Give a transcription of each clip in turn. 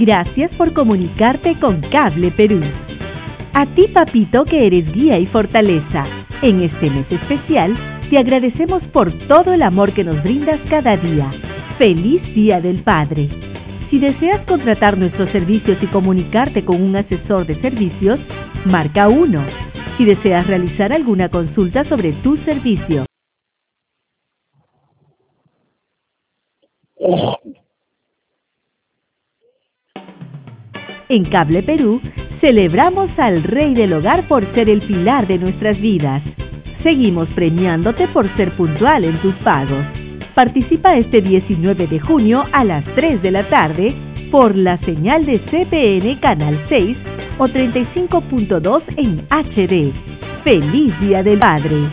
Gracias por comunicarte con Cable Perú. A ti, papito, que eres guía y fortaleza. En este mes especial, te agradecemos por todo el amor que nos brindas cada día. ¡Feliz Día del Padre! Si deseas contratar nuestros servicios y comunicarte con un asesor de servicios, marca 1. Si deseas realizar alguna consulta sobre tu servicio. En Cable Perú, celebramos al Rey del Hogar por ser el pilar de nuestras vidas. Seguimos premiándote por ser puntual en tus pagos. Participa este 19 de junio a las 3 de la tarde por la señal de CPN Canal 6 o 35.2 en HD. ¡Feliz Día del Padre!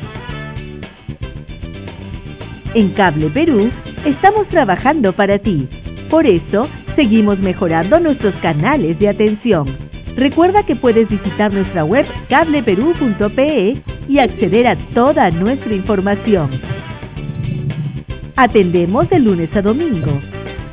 En Cable Perú, estamos trabajando para ti. Por eso, seguimos mejorando nuestros canales de atención. Recuerda que puedes visitar nuestra web cableperú.pe y acceder a toda nuestra información. Atendemos de lunes a domingo.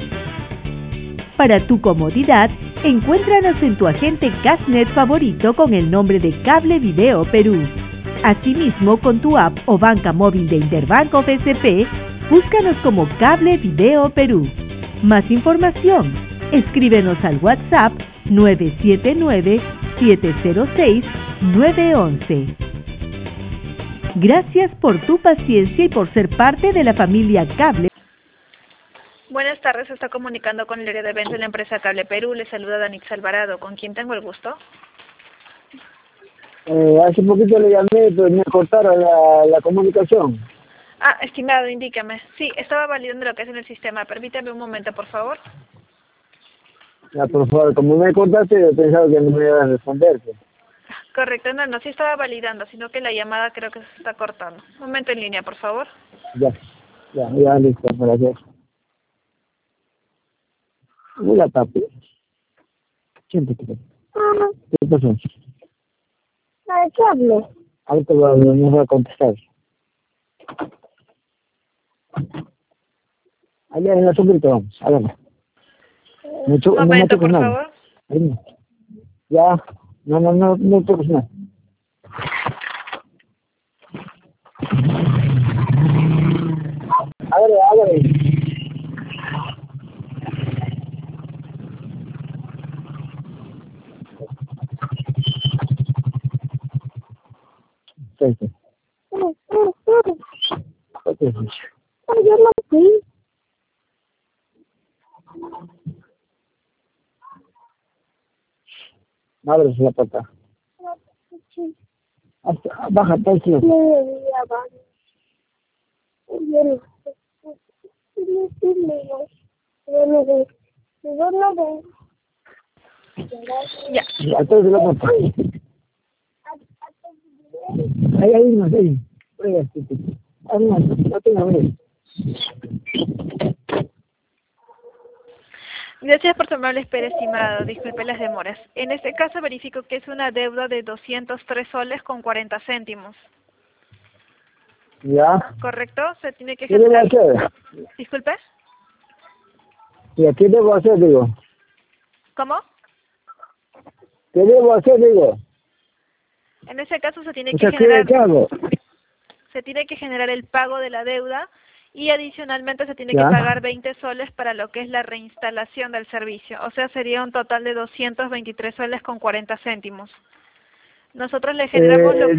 Para tu comodidad, encuéntranos en tu agente Cashnet favorito con el nombre de Cable Video Perú. Asimismo, con tu app o banca móvil de Interbanco BCP, búscanos como Cable Video Perú. Más información, escríbenos al WhatsApp 979-706-911. Gracias por tu paciencia y por ser parte de la familia Cable. Buenas tardes, se está comunicando con el área de ventas de la empresa Cable Perú. Le saluda Danix Alvarado. ¿Con quién tengo el gusto? Hace poquito le llamé, pero me cortaron la comunicación. Ah, estimado, indícame. Sí, estaba validando lo que es en el sistema. Permítame un momento, por favor. Ya, por favor, como me cortaste, yo pensaba que no me iba a responder. Pues. Correcto, no, sí estaba validando, sino que la llamada creo que se está cortando. Un momento en línea, por favor. Ya, listo, para qué. Mira, papi. Siéntate. ¿Qué pasó? ¿Qué hablo? Ahorita no voy a contestar. Allá en la sombrita vamos, hágame. Un momento, por favor. Ya, no toques nada. Hágale. Sí. Yo no fui. Ábrese la puerta. Bájate al cielo. Ya. Atrás de la puerta. Ahí no sé. No tengo miedo. Gracias por su amable espera, estimado. Disculpe las demoras. En este caso verifico que es una deuda de 203 soles con 40 céntimos. ¿Ya? ¿Correcto? Se tiene que ¿Qué debo generar... hacer? ¿Disculpe? ¿Y qué debo hacer, digo? ¿Cómo? ¿Qué debo hacer, digo? En ese caso se tiene O que sea, generar... ¿qué hago? Se tiene que generar el pago de la deuda y adicionalmente se tiene ¿Ya? que pagar 20 soles para lo que es la reinstalación del servicio. O sea, sería un total de 223 soles con 40 céntimos. Nosotros le generamos lo que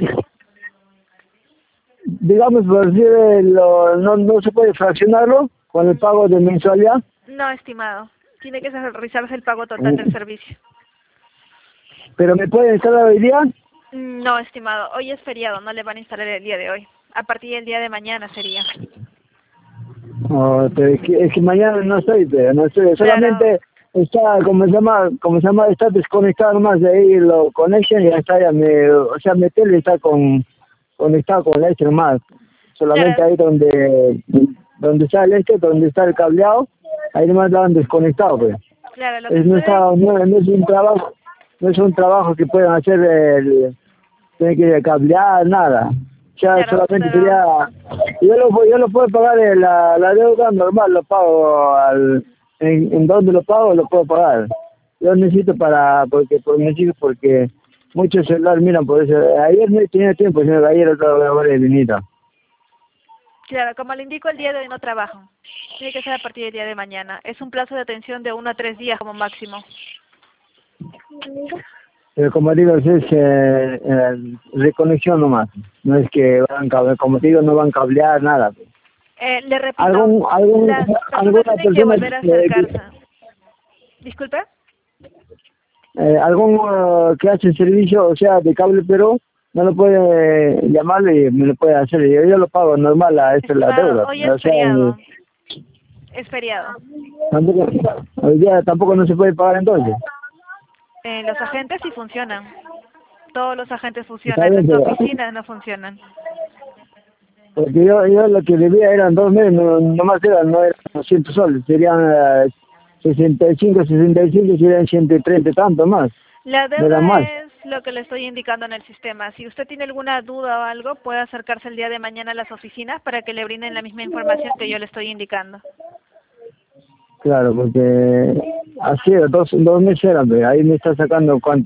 digamos, por decir, no se puede fraccionarlo con el pago de mensualidad. No, estimado. Tiene que realizarse el pago total del servicio. ¿Pero me puede instalar hoy día? No, estimado. Hoy es feriado, no le van a instalar el día de hoy. A partir del día de mañana sería. No, pero es que mañana no estoy, solamente está, como se llama, está desconectado nomás de ahí, lo conectan y ya está, mi tele está conectado con la nomás, solamente claro. Ahí donde está el donde está el cableado, ahí nomás lo han desconectado, pues. Claro, lo que no es un trabajo que puedan hacer, tiene que cablear, nada. Ya claro, solamente pero... sería, yo lo puedo pagar la deuda normal, lo pago en dónde lo pago, lo puedo pagar. Yo necesito porque muchos celulares miran por eso. Ayer no tenía tiempo, señor, ayer otra hora de vinita. Claro, como le indico, el día de hoy no trabajo. Tiene que ser a partir del día de mañana. Es un plazo de atención de 1 a 3 días como máximo. Pero como digo, es reconexión nomás. No es que van como te digo, no van a cablear nada. Le repito, alguna las personas tienen que volver a acercarse. ¿Disculpe? Algún que hace servicio, o sea, de cable, pero no lo puede llamarle y me lo puede hacer. Yo lo pago normal, esta es la deuda. Hoy es feriado. Es feriado. Hoy día tampoco no se puede pagar entonces. Los agentes sí funcionan. Todos los agentes funcionan. Las oficinas no funcionan. Porque yo lo que debía eran 2 meses, nomás no eran 200 soles, serían 65 serían 130 y tanto más. La deuda es lo que le estoy indicando en el sistema. Si usted tiene alguna duda o algo, puede acercarse el día de mañana a las oficinas para que le brinden la misma información que yo le estoy indicando. Claro, porque así, 2 meses eran, ahí me está sacando cuánto.